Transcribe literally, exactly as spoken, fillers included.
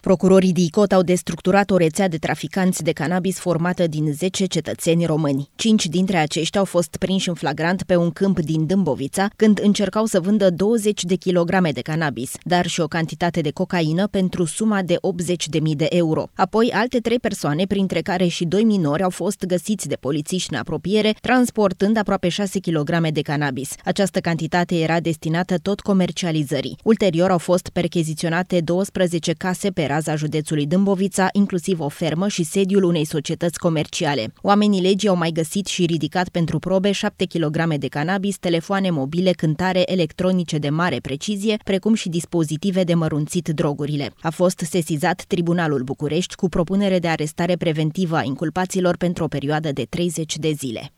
Procurorii DICOT au destructurat o rețea de traficanți de cannabis formată din zece cetățeni români. Cinci dintre aceștia au fost prinși în flagrant pe un câmp din Dâmbovița, când încercau să vândă douăzeci de kilograme de cannabis, dar și o cantitate de cocaină pentru suma de optzeci de mii de euro. Apoi, alte trei persoane, printre care și doi minori, au fost găsiți de polițiști în apropiere, transportând aproape șase kilograme de cannabis. Această cantitate era destinată tot comercializării. Ulterior au fost percheziționate douăsprezece case pe raza județului Dâmbovița, inclusiv o fermă și sediul unei societăți comerciale. Oamenii legii au mai găsit și ridicat pentru probe șapte kilograme de cannabis, telefoane mobile, cântare electronice de mare precizie, precum și dispozitive de mărunțit drogurile. A fost sesizat Tribunalul București cu propunere de arestare preventivă a inculpaților pentru o perioadă de treizeci de zile.